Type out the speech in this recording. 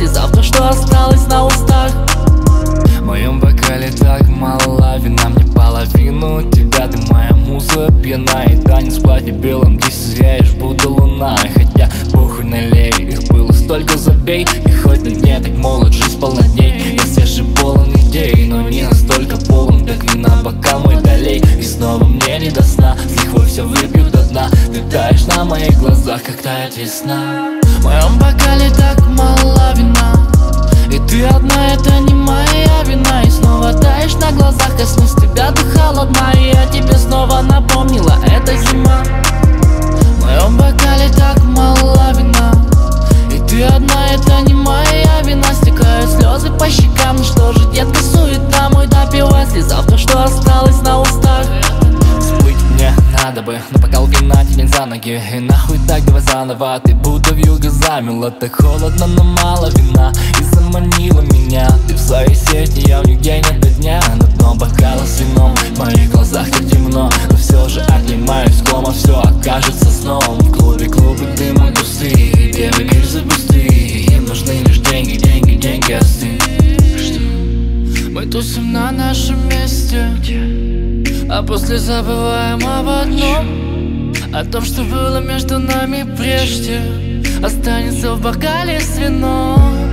завтра что осталось на устах. В моем бокале так мало вина, мне половину тебя. Ты моя муза пьяна, и танец в платье белом. Ты сияешь, будто луна, хотя похуй налей. Их было столько, забей, и хоть на дне так молод, жизнь полна дней. Я свеж и полон идей, но не настолько полон, как вина, бокал мой долей. И снова мне не до сна, с лихвой все выпью до дна. Ты таешь на моих глазах, как тает весна. В моем бокале так мало вина, и ты одна, это не моя вина. И снова таешь на глазах, коснусь тебя, ты холодна, и я тебе снова напомнила, это зима. В моем бокале так мало вина, и ты одна, это не моя вина. Стекают слезы по щекам, ну что же, детка, суета, мой допивай, завтра что осталось на устах. Всплыть мне надо бы, но бокал вина тянет за ноги. И нахуй так, давай заново, ты будто вьюга замела. Так холодно, но мало вина, и заманила меня ты в своей сети, я в них день ото дня. На дно бокала с вином, в моих глазах так темно, но все же оклемаюсь кома, все окажется сном. В клубе клубы дыма густые, девы гильзы пустые. Им нужны лишь деньги, деньги, деньги, остынь. Мы тусим на нашем месте, а после забываем об одном, о том, что было между нами прежде, останется в бокале с вином.